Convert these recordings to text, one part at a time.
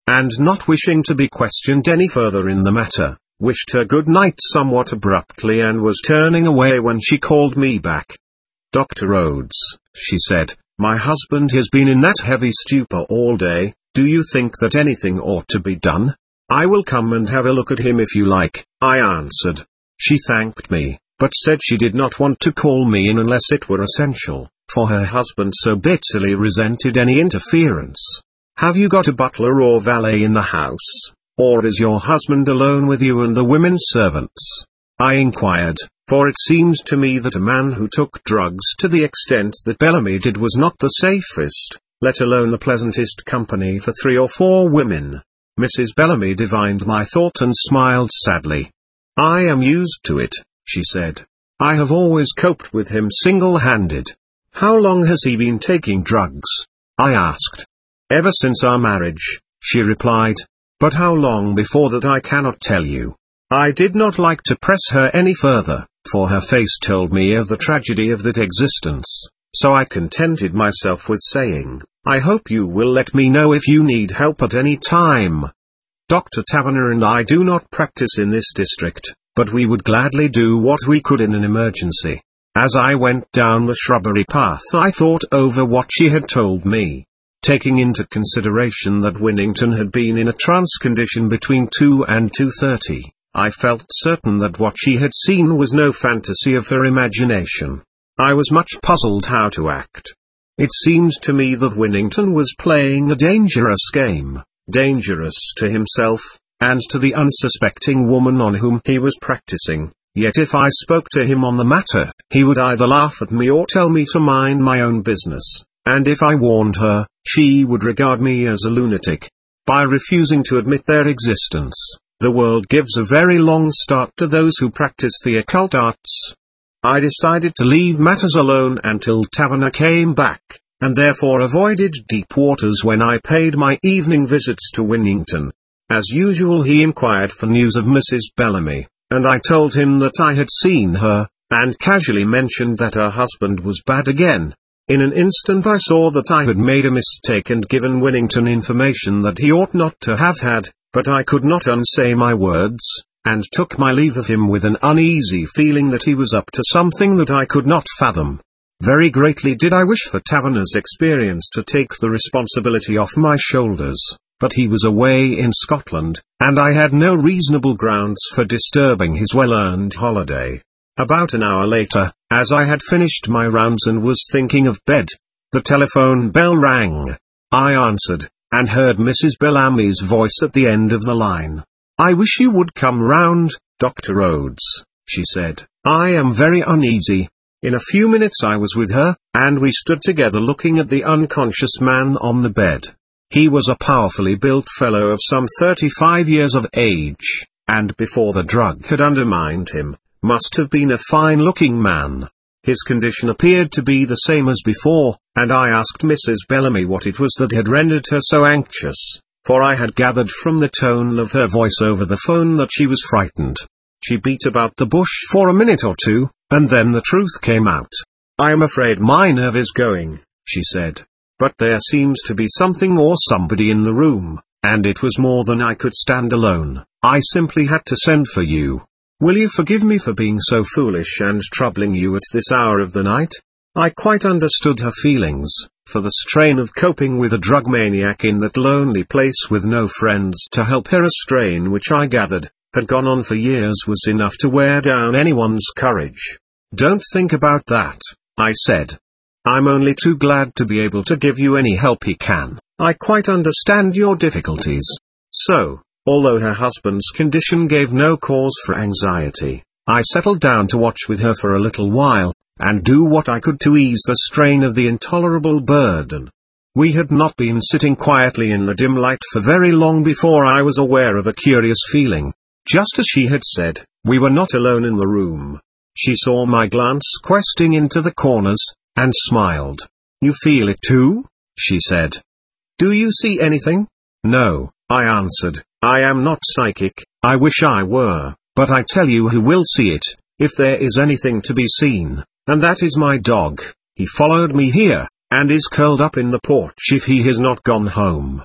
and not wishing to be questioned any further in the matter, wished her good night somewhat abruptly and was turning away when she called me back. "Dr. Rhodes," she said, "my husband has been in that heavy stupor all day. Do you think that anything ought to be done?" "I will come and have a look at him if you like," I answered. She thanked me, but said she did not want to call me in unless it were essential, for her husband so bitterly resented any interference. "Have you got a butler or valet in the house, or is your husband alone with you and the women servants?" I inquired, for it seemed to me that a man who took drugs to the extent that Bellamy did was not the safest, let alone the pleasantest company for 3 or 4 women. Mrs. Bellamy divined my thought and smiled sadly. "I am used to it," she said. "I have always coped with him single-handed." "How long has he been taking drugs?" I asked. "Ever since our marriage," she replied. "But how long before that I cannot tell you." I did not like to press her any further, for her face told me of the tragedy of that existence, so I contented myself with saying, "I hope you will let me know if you need help at any time. Dr. Taverner and I do not practice in this district, but we would gladly do what we could in an emergency." As I went down the shrubbery path I thought over what she had told me. Taking into consideration that Winnington had been in a trance condition between 2 and 2:30, I felt certain that what she had seen was no fantasy of her imagination. I was much puzzled how to act. It seemed to me that Winnington was playing a dangerous game, dangerous to himself, and to the unsuspecting woman on whom he was practicing. Yet if I spoke to him on the matter, he would either laugh at me or tell me to mind my own business, and if I warned her, she would regard me as a lunatic. By refusing to admit their existence, the world gives a very long start to those who practice the occult arts. I decided to leave matters alone until Taverner came back, and therefore avoided deep waters when I paid my evening visits to Winnington. As usual he inquired for news of Mrs. Bellamy, and I told him that I had seen her, and casually mentioned that her husband was bad again. In an instant I saw that I had made a mistake and given Winnington information that he ought not to have had, but I could not unsay my words, and took my leave of him with an uneasy feeling that he was up to something that I could not fathom. Very greatly did I wish for Taverner's experience to take the responsibility off my shoulders, but he was away in Scotland, and I had no reasonable grounds for disturbing his well-earned holiday. About an hour later, as I had finished my rounds and was thinking of bed, the telephone bell rang. I answered, and heard Mrs. Bellamy's voice at the end of the line. "I wish you would come round, Dr. Rhodes," she said. "I am very uneasy." In a few minutes I was with her, and we stood together looking at the unconscious man on the bed. He was a powerfully built fellow of some 35 years of age, and before the drug had undermined him, must have been a fine-looking man. His condition appeared to be the same as before, and I asked Mrs. Bellamy what it was that had rendered her so anxious, for I had gathered from the tone of her voice over the phone that she was frightened. She beat about the bush for a minute or two, and then the truth came out. "I am afraid my nerve is going," she said. "But there seems to be something or somebody in the room, and it was more than I could stand alone. I simply had to send for you. Will you forgive me for being so foolish and troubling you at this hour of the night?" I quite understood her feelings, for the strain of coping with a drug maniac in that lonely place with no friends to help her, a strain which I gathered had gone on for years, was enough to wear down anyone's courage. "Don't think about that," I said. "I'm only too glad to be able to give you any help he can. I quite understand your difficulties." So, although her husband's condition gave no cause for anxiety, I settled down to watch with her for a little while, and do what I could to ease the strain of the intolerable burden. We had not been sitting quietly in the dim light for very long before I was aware of a curious feeling. Just as she had said, we were not alone in the room. She saw my glance questing into the corners, and smiled. "You feel it too?" she said. "Do you see anything?" "No," I answered, "I am not psychic. I wish I were, but I tell you who will see it, if there is anything to be seen, and that is my dog. He followed me here, and is curled up in the porch if he has not gone home."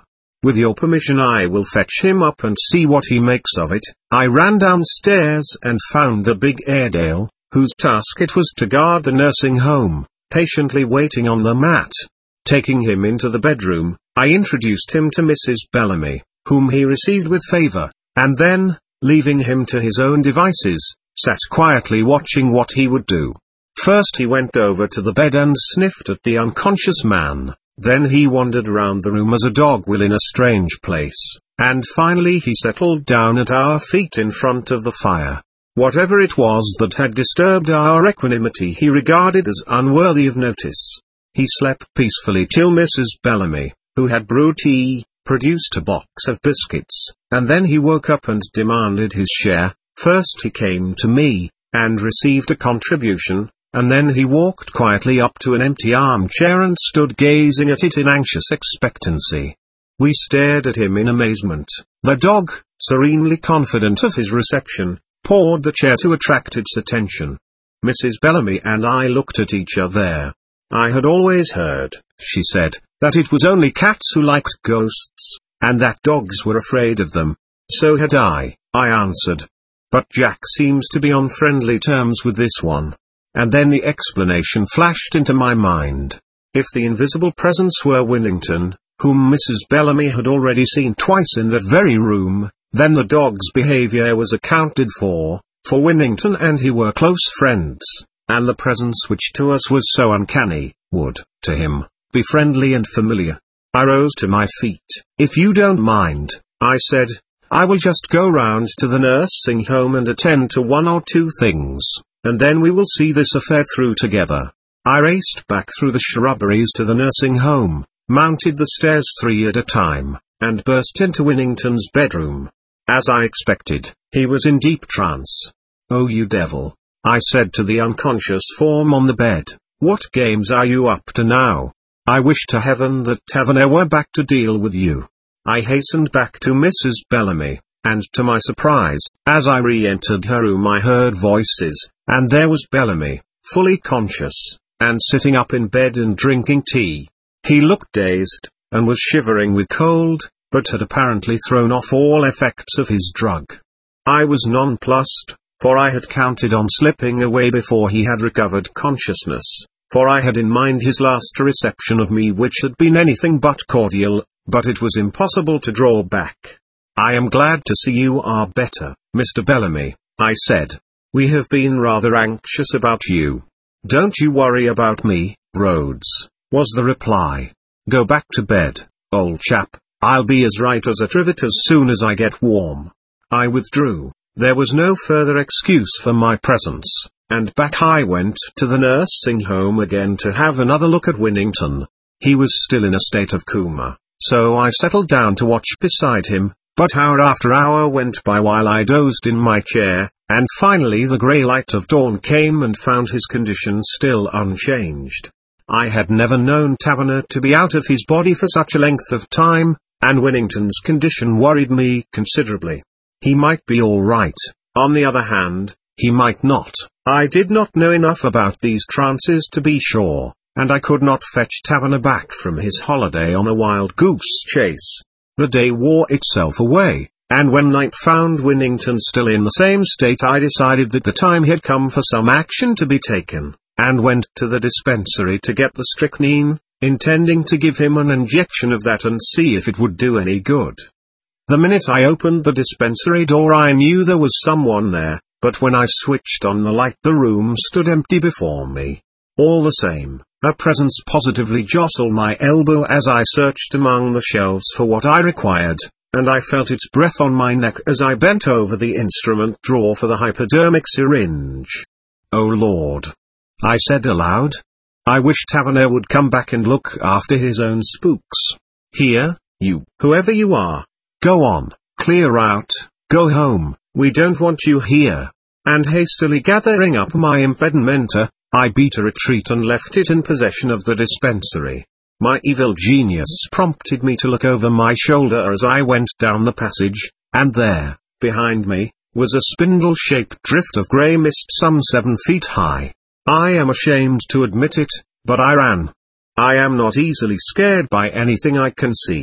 With your permission I will fetch him up and see what he makes of it. I ran downstairs and found the big Airedale, whose task it was to guard the nursing home, patiently waiting on the mat. Taking him into the bedroom, I introduced him to Mrs. Bellamy, whom he received with favor, and then, leaving him to his own devices, sat quietly watching what he would do. First he went over to the bed and sniffed at the unconscious man, then he wandered round the room as a dog will in a strange place, and finally he settled down at our feet in front of the fire. Whatever it was that had disturbed our equanimity he regarded as unworthy of notice. He slept peacefully till Mrs. Bellamy, who had brewed tea, produced a box of biscuits, and then he woke up and demanded his share. First he came to me, and received a contribution, and then he walked quietly up to an empty armchair and stood gazing at it in anxious expectancy. We stared at him in amazement. The dog, serenely confident of his reception, pawed the chair to attract its attention. Mrs. Bellamy and I looked at each other. I had always heard, she said, that it was only cats who liked ghosts, and that dogs were afraid of them. So had I answered. But Jack seems to be on friendly terms with this one. And then the explanation flashed into my mind. If the invisible presence were Winnington, whom Mrs. Bellamy had already seen twice in that very room, then the dog's behavior was accounted for Winnington and he were close friends, and the presence which to us was so uncanny, would, to him, be friendly and familiar. I rose to my feet. If you don't mind, I said, I will just go round to the nursing home and attend to one or two things, and then we will see this affair through together. I raced back through the shrubberies to the nursing home, mounted the stairs 3 at a time, and burst into Winnington's bedroom. As I expected, he was in deep trance. Oh you devil, I said to the unconscious form on the bed, what games are you up to now? I wish to heaven that Taverner were back to deal with you. I hastened back to Mrs. Bellamy, and to my surprise, as I re-entered her room I heard voices, and there was Bellamy, fully conscious, and sitting up in bed and drinking tea. He looked dazed, and was shivering with cold, but had apparently thrown off all effects of his drug. I was nonplussed, for I had counted on slipping away before he had recovered consciousness, for I had in mind his last reception of me which had been anything but cordial, but it was impossible to draw back. I am glad to see you are better, Mr. Bellamy, I said. We have been rather anxious about you. Don't you worry about me, Rhodes, was the reply. Go back to bed, old chap, I'll be as right as a trivet as soon as I get warm. I withdrew. There was no further excuse for my presence, and back I went to the nursing home again to have another look at Winnington. He was still in a state of coma, so I settled down to watch beside him, but hour after hour went by while I dozed in my chair, and finally the grey light of dawn came and found his condition still unchanged. I had never known Taverner to be out of his body for such a length of time, and Winnington's condition worried me considerably. He might be all right, on the other hand, he might not. I did not know enough about these trances to be sure, and I could not fetch Taverner back from his holiday on a wild goose chase. The day wore itself away, and when night found Winnington still in the same state I decided that the time had come for some action to be taken, and went to the dispensary to get the strychnine, intending to give him an injection of that and see if it would do any good. The minute I opened the dispensary door I knew there was someone there, but when I switched on the light the room stood empty before me. All the same, a presence positively jostled my elbow as I searched among the shelves for what I required, and I felt its breath on my neck as I bent over the instrument drawer for the hypodermic syringe. Oh Lord! I said aloud. I wish Taverner would come back and look after his own spooks. Here, you, whoever you are. Go on, clear out, go home, we don't want you here. And hastily gathering up my impedimenta, I beat a retreat and left it in possession of the dispensary. My evil genius prompted me to look over my shoulder as I went down the passage, and there, behind me, was a spindle-shaped drift of grey mist some 7 feet high. I am ashamed to admit it, but I ran. I am not easily scared by anything I can see.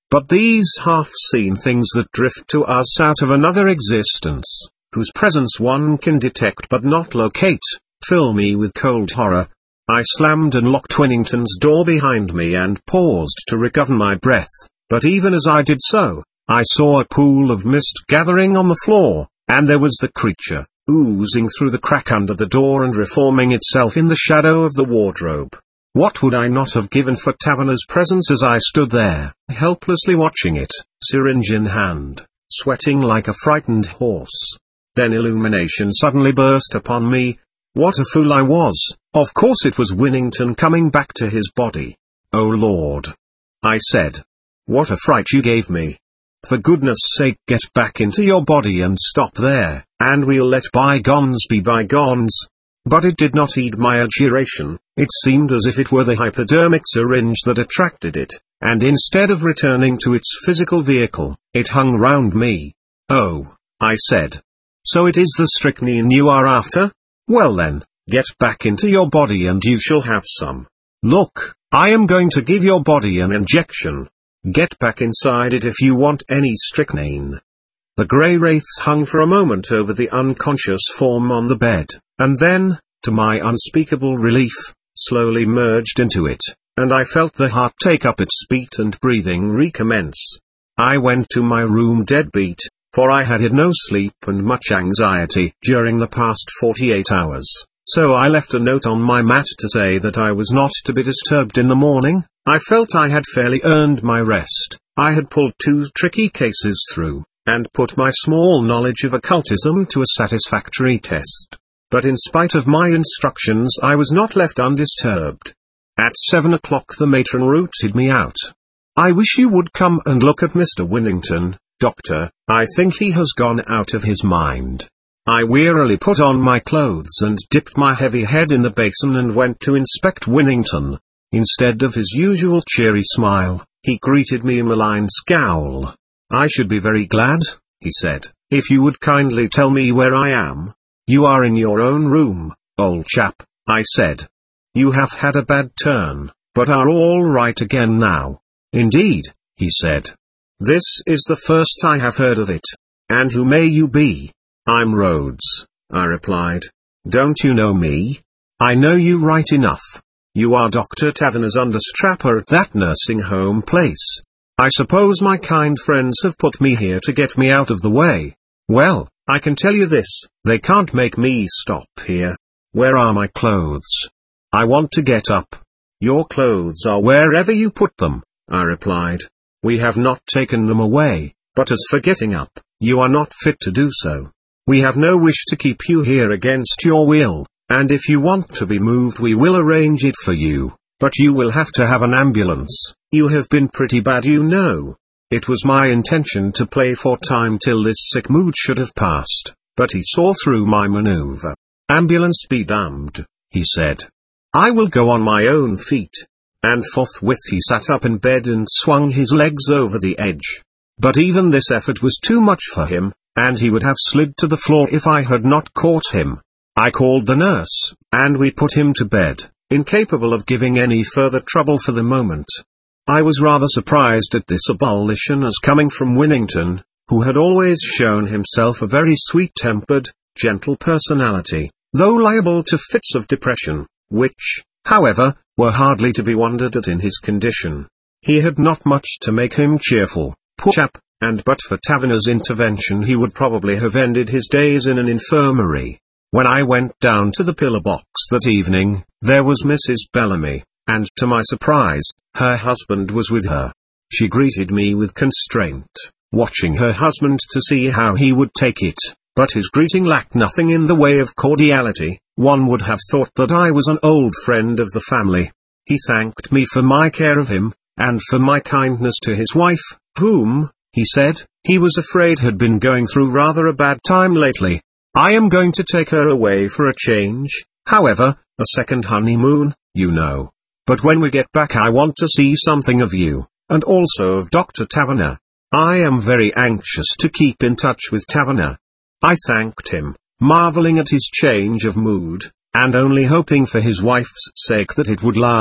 But these half-seen things that drift to us out of another existence, whose presence one can detect but not locate, fill me with cold horror. I slammed and locked Winnington's door behind me and paused to recover my breath, but even as I did so, I saw a pool of mist gathering on the floor, and there was the creature, oozing through the crack under the door and reforming itself in the shadow of the wardrobe. What would I not have given for Taverner's presence as I stood there, helplessly watching it, syringe in hand, sweating like a frightened horse. Then illumination suddenly burst upon me. What a fool I was! Of course it was Winnington coming back to his body. Oh Lord! I said. What a fright you gave me. For goodness sake, get back into your body and stop there, and we'll let bygones be bygones. But it did not heed my adjuration. It seemed as if it were the hypodermic syringe that attracted it, and instead of returning to its physical vehicle, it hung round me. Oh, I said. So it is the strychnine you are after? Well then, get back into your body and you shall have some. Look, I am going to give your body an injection. Get back inside it if you want any strychnine. The grey wraith hung for a moment over the unconscious form on the bed, and then, to my unspeakable relief, slowly merged into it, and I felt the heart take up its beat and breathing recommence. I went to my room dead beat, for I had had no sleep and much anxiety during the past 48 hours, so I left a note on my mat to say that I was not to be disturbed in the morning. I felt I had fairly earned my rest. I had pulled 2 tricky cases through, and put my small knowledge of occultism to a satisfactory test. But in spite of my instructions I was not left undisturbed. At 7 o'clock the matron rooted me out. I wish you would come and look at Mr. Winnington, Doctor. I think he has gone out of his mind. I wearily put on my clothes and dipped my heavy head in the basin and went to inspect Winnington. Instead of his usual cheery smile, he greeted me in a malign scowl. I should be very glad, he said, if you would kindly tell me where I am. You are in your own room, old chap, I said. You have had a bad turn, but are all right again now. Indeed, he said. This is the first I have heard of it. And who may you be? I'm Rhodes, I replied. Don't you know me? I know you right enough. You are Dr. Taverner's understrapper at that nursing home place. I suppose my kind friends have put me here to get me out of the way. Well, I can tell you this, they can't make me stop here. Where are my clothes? I want to get up. Your clothes are wherever you put them, I replied. We have not taken them away, but as for getting up, you are not fit to do so. We have no wish to keep you here against your will, and if you want to be moved we will arrange it for you, but you will have to have an ambulance. You have been pretty bad, you know. It was my intention to play for time till this sick mood should have passed, but he saw through my maneuver. Ambulance be damned, he said. I will go on my own feet. And forthwith he sat up in bed and swung his legs over the edge. But even this effort was too much for him, and he would have slid to the floor if I had not caught him. I called the nurse, and we put him to bed, incapable of giving any further trouble for the moment. I was rather surprised at this abolition as coming from Winnington, who had always shown himself a very sweet-tempered, gentle personality, though liable to fits of depression, which, however, were hardly to be wondered at in his condition. He had not much to make him cheerful, poor chap, and but for Taverner's intervention he would probably have ended his days in an infirmary. When I went down to the pillar box that evening, there was Mrs. Bellamy, and to my surprise, her husband was with her. She greeted me with constraint, watching her husband to see how he would take it, but his greeting lacked nothing in the way of cordiality. One would have thought that I was an old friend of the family. He thanked me for my care of him, and for my kindness to his wife, whom, he said, he was afraid had been going through rather a bad time lately. I am going to take her away for a change, however, a second honeymoon, you know. But when we get back I want to see something of you, and also of Dr. Taverner. I am very anxious to keep in touch with Taverner. I thanked him, marveling at his change of mood, and only hoping for his wife's sake that it would last.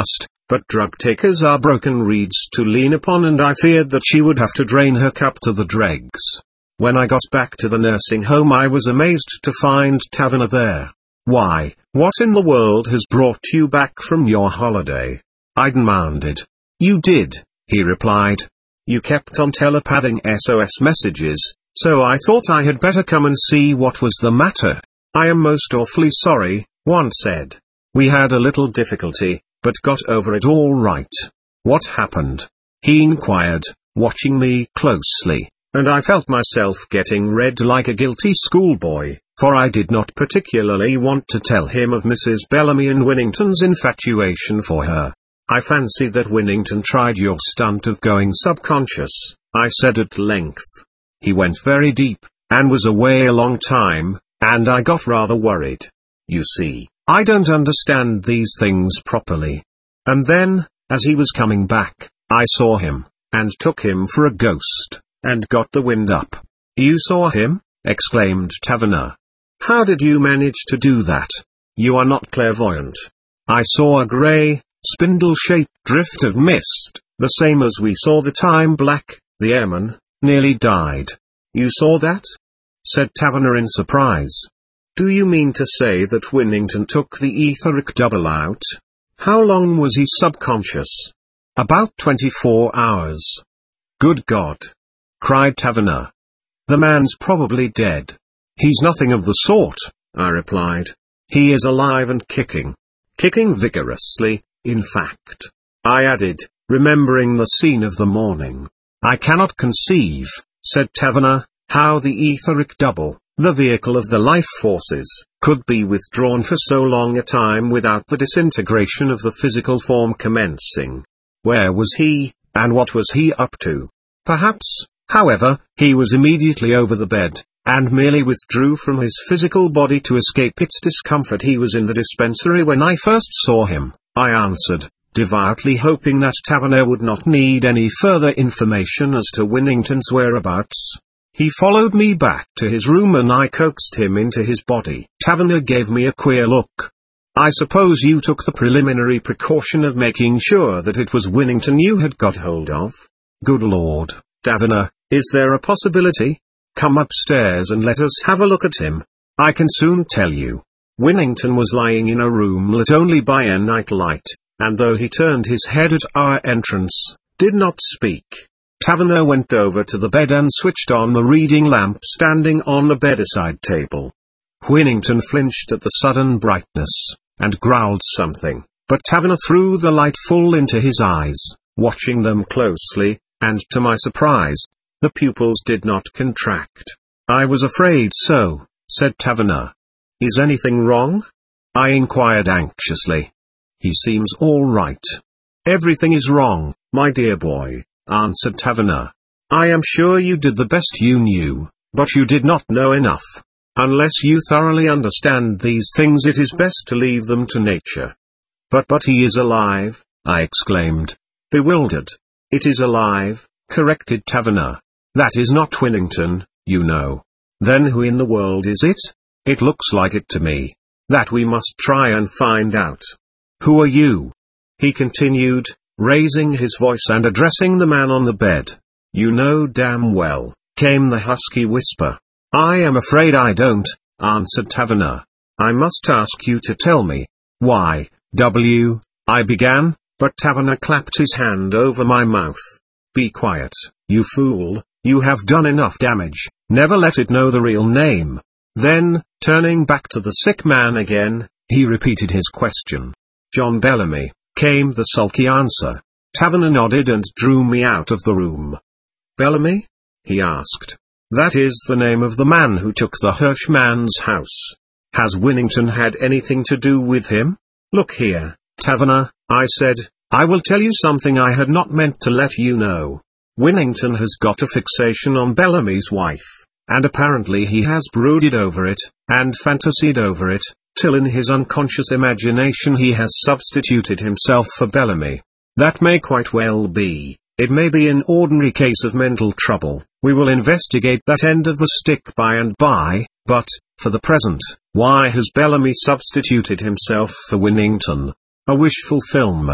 but drug takers are broken reeds to lean upon, and I feared that she would have to drain her cup to the dregs. When I got back to the nursing home, I was amazed to find Taverner there. "Why, what in the world has brought you back from your holiday?" I demanded. "You did," he replied. "You kept on telepathing SOS messages, so I thought I had better come and see what was the matter." "I am most awfully sorry," one said. "We had a little difficulty, but got over it all right." "What happened?" he inquired, watching me closely, and I felt myself getting red like a guilty schoolboy, for I did not particularly want to tell him of Mrs. Bellamy and Winnington's infatuation for her. "I fancy that Winnington tried your stunt of going subconscious," I said at length. "He went very deep, and was away a long time, and I got rather worried. You see, I don't understand these things properly. And then, as he was coming back, I saw him, and took him for a ghost, and got the wind up." "You saw him?" exclaimed Taverner. "How did you manage to do that? You are not clairvoyant." "I saw a grey, spindle-shaped drift of mist, the same as we saw the time Black, the airman, nearly died." "You saw that?" said Taverner in surprise. "Do you mean to say that Winnington took the etheric double out? How long was he subconscious?" "About 24 hours. "Good God!" cried Taverner. "The man's probably dead." "He's nothing of the sort," I replied. "He is alive and kicking. Kicking vigorously, in fact," I added, remembering the scene of the morning. "I cannot conceive," said Taverner, "how the etheric double, the vehicle of the life forces, could be withdrawn for so long a time without the disintegration of the physical form commencing. Where was he, and what was he up to? Perhaps, however, he was immediately over the bed, and merely withdrew from his physical body to escape its discomfort." "He was in the dispensary when I first saw him," I answered, devoutly hoping that Taverner would not need any further information as to Winnington's whereabouts. "He followed me back to his room and I coaxed him into his body." Taverner gave me a queer look. "I suppose you took the preliminary precaution of making sure that it was Winnington you had got hold of?" "Good Lord, Taverner, is there a possibility? Come upstairs and let us have a look at him. I can soon tell you." Winnington was lying in a room lit only by a night light, and though he turned his head at our entrance, did not speak. Taverner went over to the bed and switched on the reading lamp standing on the bedside table. Winnington flinched at the sudden brightness, and growled something, but Taverner threw the light full into his eyes, watching them closely, and to my surprise, the pupils did not contract. "I was afraid so," said Taverner. "Is anything wrong?" I inquired anxiously. "He seems all right." "Everything is wrong, my dear boy," answered Taverner. "I am sure you did the best you knew, but you did not know enough. Unless you thoroughly understand these things, it is best to leave them to nature." But he is alive," I exclaimed, bewildered. "It is alive," corrected Taverner. "That is not Winnington, you know." "Then who in the world is it?" "It looks like it to me. That we must try and find out." "Who are you?" he continued, raising his voice and addressing the man on the bed. "You know damn well," came the husky whisper. "I am afraid I don't," answered Taverner. "I must ask you to tell me." "Why, I began, but Taverner clapped his hand over my mouth. "Be quiet, you fool, you have done enough damage, never let it know the real name." Then, turning back to the sick man again, he repeated his question. "John Bellamy," came the sulky answer. Taverner nodded and drew me out of the room. "Bellamy?" he asked. "That is the name of the man who took the Hirschman's house. Has Winnington had anything to do with him?" "Look here, Taverner," I said, "I will tell you something I had not meant to let you know. Winnington has got a fixation on Bellamy's wife, and apparently he has brooded over it, and fantasied over it, till in his unconscious imagination he has substituted himself for Bellamy. That may quite well be. It may be an ordinary case of mental trouble. We will investigate that end of the stick by and by, but, for the present, why has Bellamy substituted himself for Winnington? A wish fulfillment,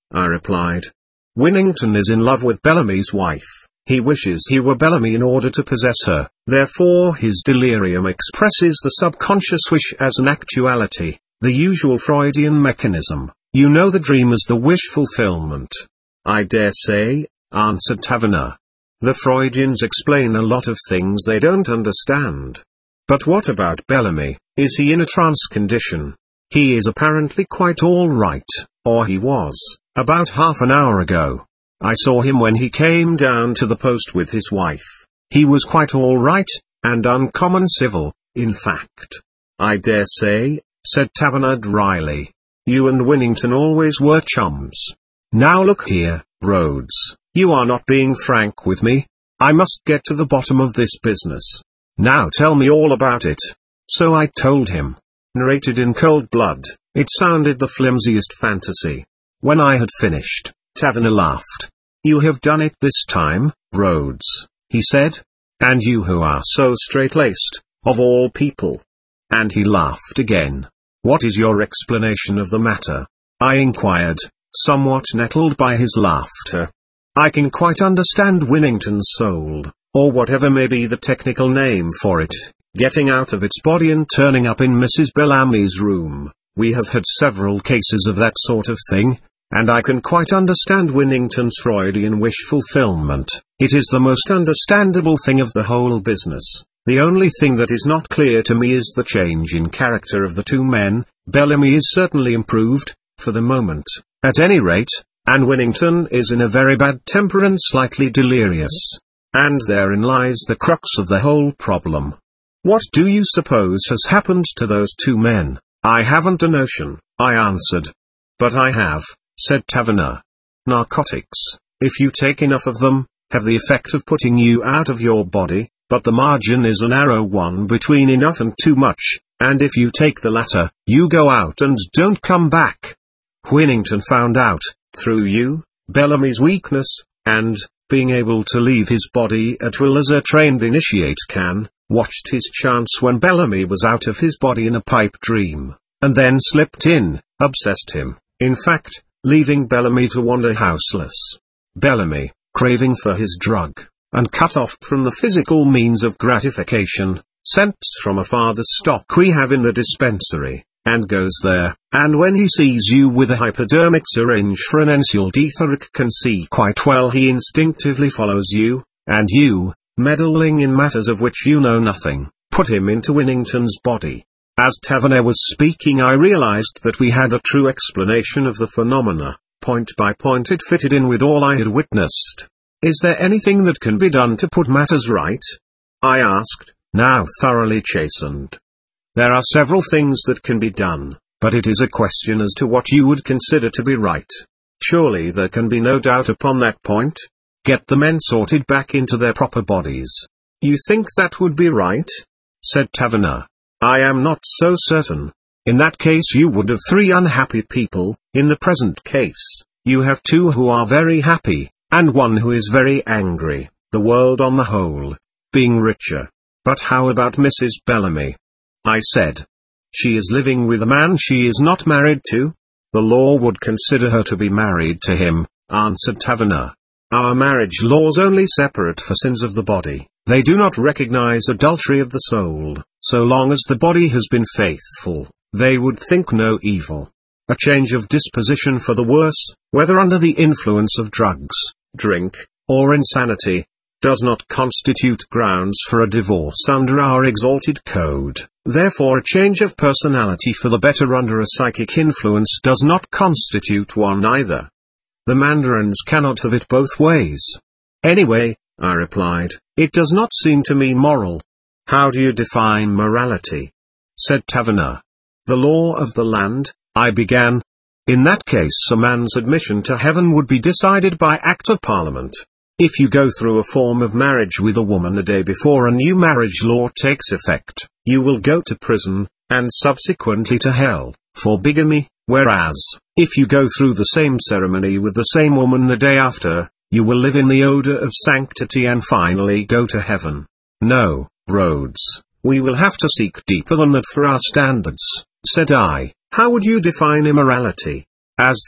I replied. Winnington is in love with Bellamy's wife. He wishes he were Bellamy in order to possess her, therefore his delirium expresses the subconscious wish as an actuality, the usual Freudian mechanism. You know the dream as the wish fulfillment. I dare say, answered Taverner. The Freudians explain a lot of things they don't understand. But what about Bellamy? Is he in a trance condition? He is apparently quite all right, or he was, about half an hour ago. I saw him when he came down to the post with his wife. He was quite all right, and uncommon civil, in fact. I dare say, said Taverner dryly. You and Winnington always were chums. Now look here, Rhodes, you are not being frank with me. I must get to the bottom of this business. Now tell me all about it. So I told him. Narrated in cold blood, it sounded the flimsiest fantasy. When I had finished, Taverner laughed. You have done it this time, Rhodes, he said. And you who are so straight-laced, of all people. And he laughed again. What is your explanation of the matter? I inquired, somewhat nettled by his laughter. I can quite understand Winnington's soul, or whatever may be the technical name for it, getting out of its body and turning up in Mrs. Bellamy's room. We have had several cases of that sort of thing. And I can quite understand Winnington's Freudian wish fulfillment. It is the most understandable thing of the whole business. The only thing that is not clear to me is the change in character of the two men. Bellamy is certainly improved, for the moment, at any rate, and Winnington is in a very bad temper and slightly delirious. And therein lies the crux of the whole problem. What do you suppose has happened to those two men? I haven't a notion, I answered. But I have, said Taverner. Narcotics, if you take enough of them, have the effect of putting you out of your body, but the margin is a narrow one between enough and too much, and if you take the latter, you go out and don't come back. Winnington found out, through you, Bellamy's weakness, and, being able to leave his body at will as a trained initiate can, watched his chance when Bellamy was out of his body in a pipe dream, and then slipped in, obsessed him, in fact, leaving Bellamy to wander houseless. Bellamy, craving for his drug, and cut off from the physical means of gratification, scents from afar the stock we have in the dispensary, and goes there, and when he sees you with a hypodermic syringe for an ensealed etheric can see quite well he instinctively follows you, and you, meddling in matters of which you know nothing, put him into Winnington's body. As Taverner was speaking I realized that we had a true explanation of the phenomena. Point by point it fitted in with all I had witnessed. Is there anything that can be done to put matters right? I asked, now thoroughly chastened. There are several things that can be done, but it is a question as to what you would consider to be right. Surely there can be no doubt upon that point. Get the men sorted back into their proper bodies. You think that would be right? Said Taverner. I am not so certain. In that case you would have 3 unhappy people. In the present case, you have 2 who are very happy, and 1 who is very angry, the world on the whole, being richer. But how about Mrs. Bellamy? I said. She is living with a man she is not married to? The law would consider her to be married to him, answered Taverner. Our marriage laws only separate for sins of the body. They do not recognize adultery of the soul. So long as the body has been faithful, they would think no evil. A change of disposition for the worse, whether under the influence of drugs, drink, or insanity, does not constitute grounds for a divorce under our exalted code. Therefore a change of personality for the better under a psychic influence does not constitute one either. The mandarins cannot have it both ways. Anyway, I replied, it does not seem to me moral. How do you define morality? Said Taverner. The law of the land, I began. In that case a man's admission to heaven would be decided by Act of Parliament. If you go through a form of marriage with a woman a day before a new marriage law takes effect, you will go to prison, and subsequently to hell, for bigamy, whereas, if you go through the same ceremony with the same woman the day after, you will live in the odor of sanctity and finally go to heaven. No, Rhodes, we will have to seek deeper than that for our standards, said I. How would you define immorality? As that,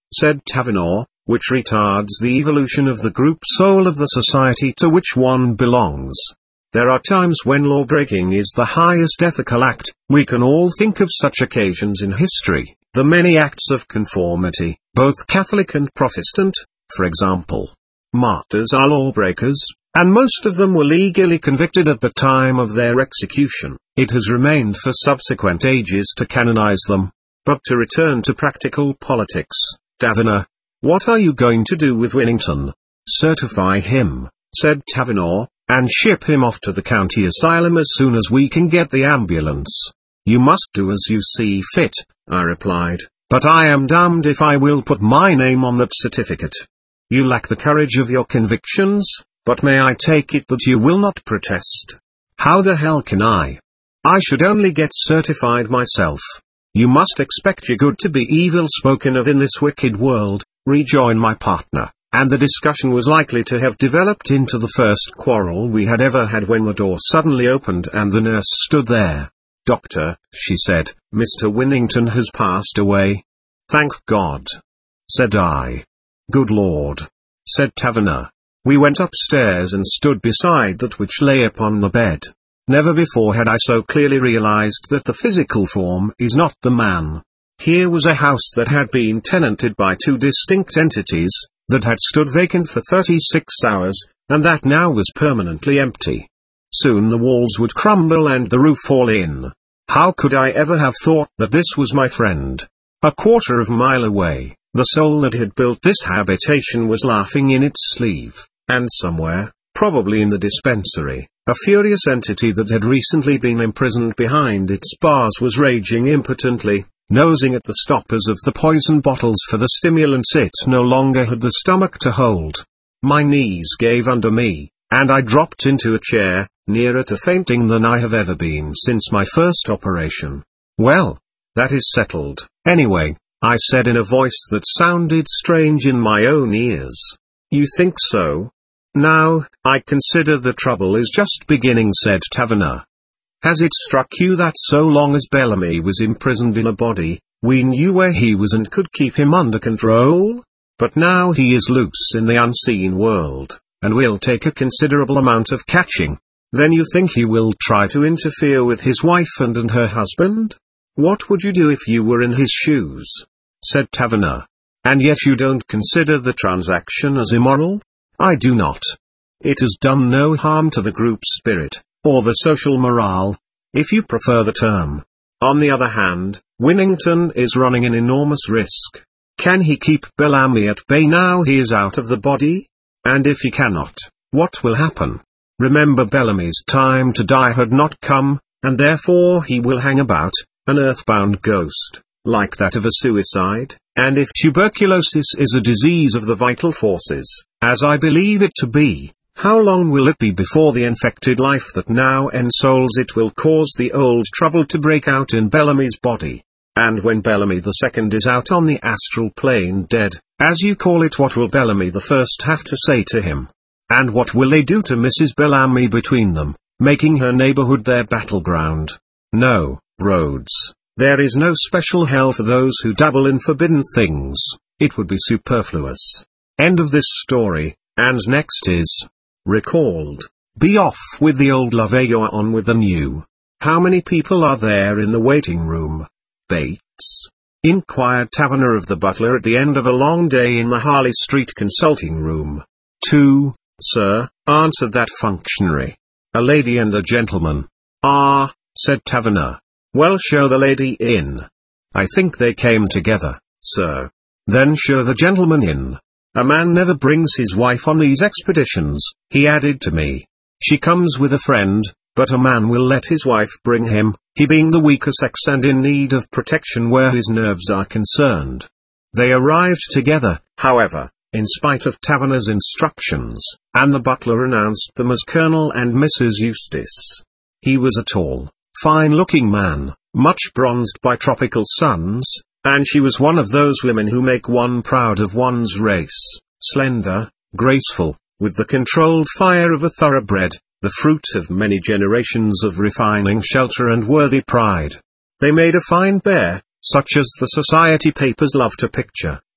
said Taverner, which retards the evolution of the group soul of the society to which one belongs. There are times when law-breaking is the highest ethical act. We can all think of such occasions in history, the many acts of conformity, both Catholic and Protestant, for example. Martyrs are lawbreakers, and most of them were legally convicted at the time of their execution. It has remained for subsequent ages to canonize them. But to return to practical politics, Taverner, what are you going to do with Winnington? Certify him, said Taverner, and ship him off to the county asylum as soon as we can get the ambulance. You must do as you see fit, I replied, but I am damned if I will put my name on that certificate. You lack the courage of your convictions, but may I take it that you will not protest? How the hell can I? I should only get certified myself. You must expect your good to be evil spoken of in this wicked world, rejoined my partner, and the discussion was likely to have developed into the first quarrel we had ever had when the door suddenly opened and the nurse stood there. Doctor, she said, Mr. Winnington has passed away. Thank God, said I. Good Lord, said Taverner. We went upstairs and stood beside that which lay upon the bed. Never before had I so clearly realized that the physical form is not the man. Here was a house that had been tenanted by two distinct entities, that had stood vacant for 36 hours, and that now was permanently empty. Soon the walls would crumble and the roof fall in. How could I ever have thought that this was my friend? A quarter of a mile away, the soul that had built this habitation was laughing in its sleeve, and somewhere, probably in the dispensary, a furious entity that had recently been imprisoned behind its bars was raging impotently, nosing at the stoppers of the poison bottles for the stimulants it no longer had the stomach to hold. My knees gave under me, and I dropped into a chair, nearer to fainting than I have ever been since my first operation. Well, that is settled, anyway, I said in a voice that sounded strange in my own ears. You think so? Now, I consider the trouble is just beginning, said Taverner. Has it struck you that so long as Bellamy was imprisoned in a body, we knew where he was and could keep him under control? But now he is loose in the unseen world, and will take a considerable amount of catching. Then you think he will try to interfere with his wife and her husband? What would you do if you were in his shoes? Said Taverner. And yet you don't consider the transaction as immoral? I do not. It has done no harm to the group spirit, or the social morale, if you prefer the term. On the other hand, Winnington is running an enormous risk. Can he keep Bellamy at bay now he is out of the body? And if he cannot, what will happen? Remember, Bellamy's time to die had not come, and therefore he will hang about, an earthbound ghost, like that of a suicide, and if tuberculosis is a disease of the vital forces, as I believe it to be, how long will it be before the infected life that now ensouls it will cause the old trouble to break out in Bellamy's body? And when Bellamy II is out on the astral plane dead, as you call it, what will Bellamy I have to say to him? And what will they do to Mrs. Bellamy between them, making her neighborhood their battleground? No, Rhodes, there is no special hell for those who dabble in forbidden things. It would be superfluous. End of this story. And next is recalled. Be off with the old love, you're on with the new. How many people are there in the waiting room? Bates? Inquired Taverner of the butler at the end of a long day in the Harley Street consulting room. 2, sir, answered that functionary. A lady and a gentleman. Ah, said Taverner. Well, show the lady in. I think they came together, sir. Then show the gentleman in. A man never brings his wife on these expeditions, he added to me. She comes with a friend, but a man will let his wife bring him, he being the weaker sex and in need of protection where his nerves are concerned. They arrived together, however, in spite of Taverner's instructions, and the butler announced them as Colonel and Mrs. Eustace. He was a tall, fine-looking man, much bronzed by tropical suns, and she was one of those women who make one proud of one's race, slender, graceful, with the controlled fire of a thoroughbred, the fruit of many generations of refining shelter and worthy pride. They made a fine pair, such as the society papers love to picture,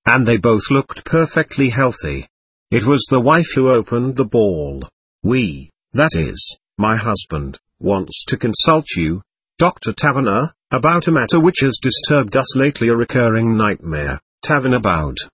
and they both looked perfectly healthy. It was the wife who opened the ball. That is, my husband, wants to consult you, Dr. Taverner, about a matter which has disturbed us lately, a recurring nightmare. Taverner bowed.